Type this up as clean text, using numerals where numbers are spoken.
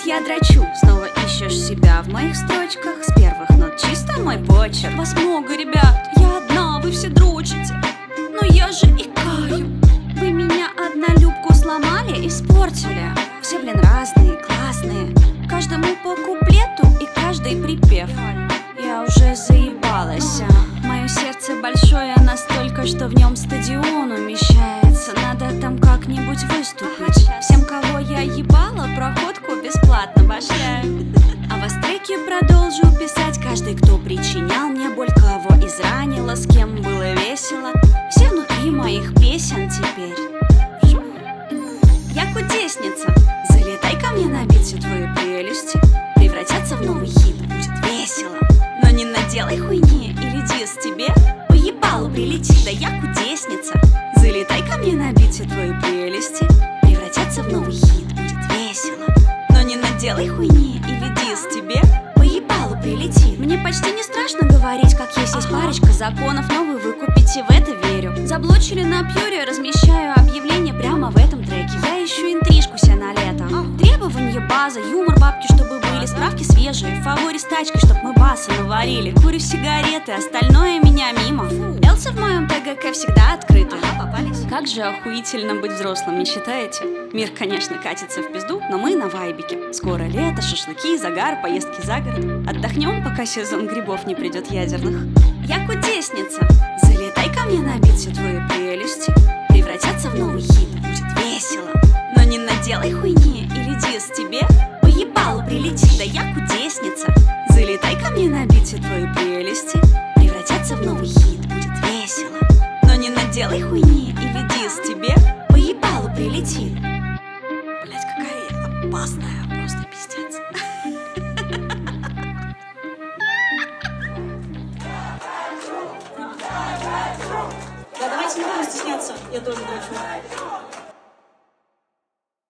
я дрочу. Снова ищешь себя в моих строчках. С первых нот чисто мой почерк. Вас много, ребят, я одна, вы все дрочите. Но я же икаю. Вы меня однолюбку сломали, испортили. Все, блин, разные, классные. Каждому по куплету и каждый припев. Я уже заебалась. Мое сердце большое настолько, что в нем стадион умещается. Надо там как-нибудь выступить. Всем, кого я ебала, проходку бесплатно башляю. А вас треки продолжу писать. Каждый, кто причинял мне боль, кого изранило, с кем было весело. Все внутри моих песен теперь. Я кудесница. Залетай ко мне на бит, все твои прелести превратятся в новый хит, будет весело. Но не наделай хуйни или дис тебе по ебалу прилетит. Да я кудесница. Залетай ко мне на бит, все твои прелести превратятся в новый хит, будет весело. Но не наделай хуйни или дис тебе по ебалу прилетит. Мне почти не страшно говорить, как есть парочка законов, но вы выкупите, в это верю. Заблочили на Пьюре, размещаю объявление прямо в этом треке. Я ищу интрижку себе на лето. Требования база, юмор бабки, чтобы были, справки свежие. Фаворит с тачкой, чтоб мы басы наварили. Курю сигареты, остальное меня мимо. Элсы в моем ТГК всегда открыты. Попались. Как же охуительно быть взрослым, не считаете? Мир, конечно, катится в пизду, но мы на вайбике. Скоро лето, шашлыки, загар, поездки за город. Отдохнем, пока сезон грибов не придет ядерных. Я кудесница. Залетай ко мне на бит, все твои прелести превратятся в новый хит, будет весело. Но не наделай хуйни или дис тебе по ебалу прилетит. Да я кудесница. Залетай ко мне на бит, все твои прелести превратятся в новый хит, будет весело. Но не наделай хуйни или дис тебе по ебалу прилетит. Блять, какая я опасная, просто пиздец. Да, давайте не будем стесняться, я тоже дрочу.